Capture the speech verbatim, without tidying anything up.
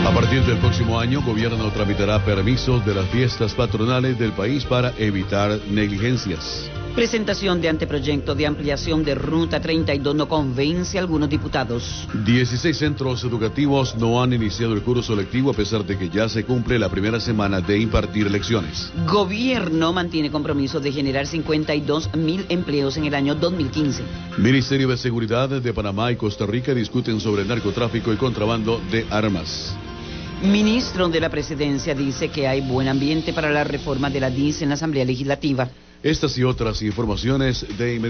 A partir del próximo año, gobierno tramitará permisos de las fiestas patronales del país para evitar negligencias. Presentación de anteproyecto de ampliación de Ruta treinta y dos no convence a algunos diputados. dieciséis centros educativos no han iniciado el curso lectivo a pesar de que ya se cumple la primera semana de impartir lecciones. Gobierno mantiene compromiso de generar cincuenta y dos mil empleos en el año dos mil quince. Ministerio de Seguridad de Panamá y Costa Rica discuten sobre el narcotráfico y contrabando de armas. Ministro de la Presidencia dice que hay buen ambiente para la reforma de la D I S en la Asamblea Legislativa. Estas y otras informaciones de inmediato.